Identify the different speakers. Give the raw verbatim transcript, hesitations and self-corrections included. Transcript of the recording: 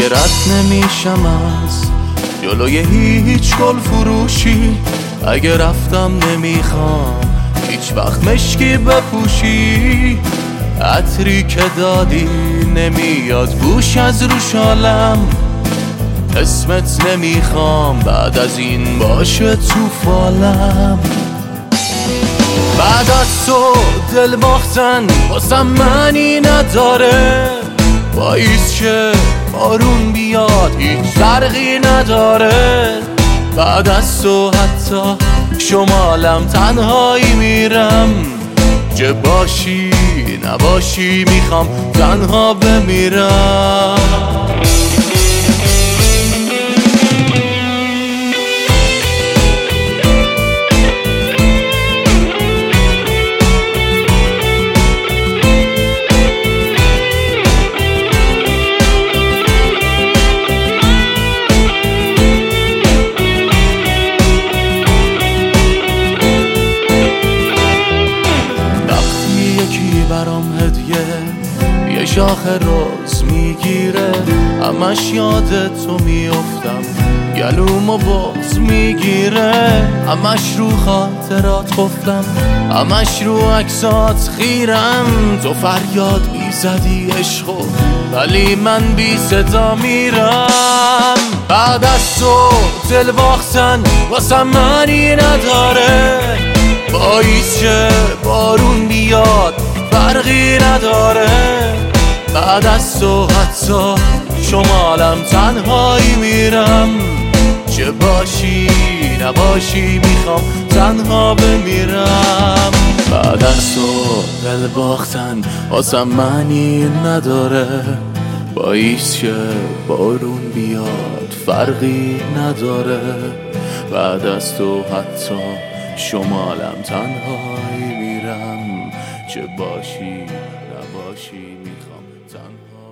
Speaker 1: دیگه رد نمیشم از جلوی هیچ گل فروشی. اگه رفتم نمیخوام هیچ وقت مشکی بپوشی. عطری که دادی نمیاد بوش از رو شالم. اسمت نمیخوام بعد از این باشه تو فالم. بعد از تو دل باختن واسم معنی نداره. باعث شه بارون بیاد هیچ فرقی نداره. بعد از تو حتی شمالم تنهایی میرم. چه باشی نباشی میخوام تنها بمیرم. برام هدیه یه شاخ روز میگیره. همش یاد تو میافتم گلومو باز میگیره. همش رو خاطرات خفتم همش رو عکسات خیرم. تو فریاد میزدی عشقو ولی من بی صدا میرم. بعد از تو دل باختن واسم معنی نداره. باعث شه بارون بیاد فرقی نداره. بعد از تو حتی شمالم تنهایی میرم. چه باشی نباشی میخوام تنها بمیرم. بعد از تو دل باختن واسم معنی نداره. باعث شه بارون بیاد فرقی نداره. بعد از تو حتی شمالم تنهایی میرم. چه باشی نباشی میخوام تنها